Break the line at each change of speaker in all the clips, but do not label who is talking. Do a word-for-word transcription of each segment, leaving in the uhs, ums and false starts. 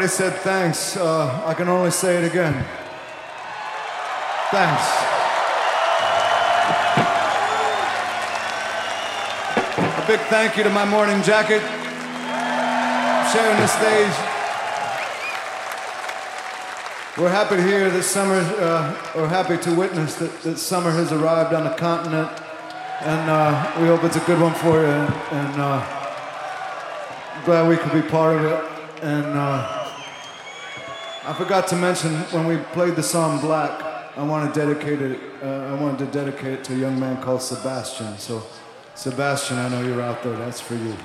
said thanks. Uh, I can only say it again. Thanks. A big thank you to my Morning Jacket, sharing the stage. We're happy to hear that summer, uh, we're happy to witness that, that summer has arrived on the continent, and uh, we hope it's a good one for you, and, and uh, glad we could be part of it. And uh, I forgot to mention, when we played the song Black, I want to dedicate it, uh, I wanted to dedicate it to a young man called Sebastian. So, Sebastian, I know you're out there, that's for you.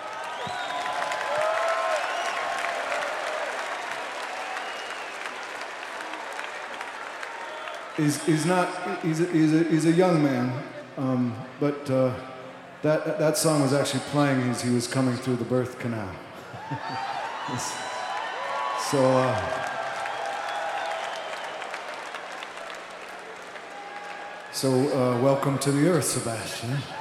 He's, he's not, he's a, he's a, he's a young man, um, but uh, that, that song was actually playing as he was coming through the birth canal. so, uh, so uh, welcome to the earth, Sebastian.